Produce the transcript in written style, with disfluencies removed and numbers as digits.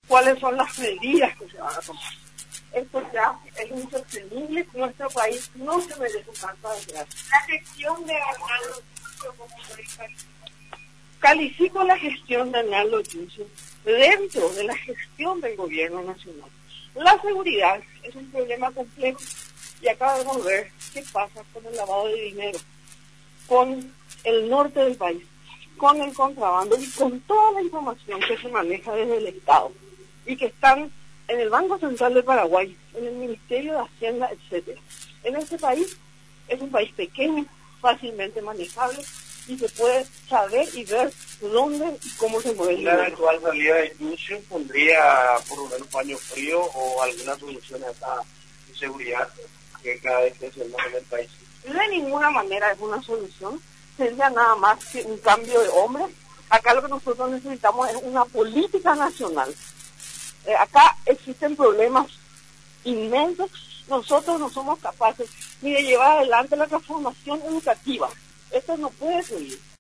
cuáles son las medidas que se van a tomar. Esto ya es insostenible. Nuestro país no se merece tanta desgracia. La gestión de Arnaldo como califico la gestión de Arnaldo Yucio dentro de la gestión del gobierno nacional. La seguridad es un problema complejo y acá debemos ver qué pasa con el lavado de dinero, con el norte del país, con el contrabando y con toda la información que se maneja desde el Estado y que están en el Banco Central de Paraguay, en el Ministerio de Hacienda, etcétera. En este país es un país pequeño, fácilmente manejable y se puede saber y ver dónde y cómo se mueve el Una dinero. eventual salida de Yucio pondría por lo menos paño frío o alguna solución a esta inseguridad que cada vez crece más en el país. De ninguna manera es una solución, sería nada más que un cambio de hombre. Acá lo que nosotros necesitamos es una política nacional. Acá existen problemas inmensos, nosotros no somos capaces ni de llevar adelante la transformación educativa. Esto no puede seguir.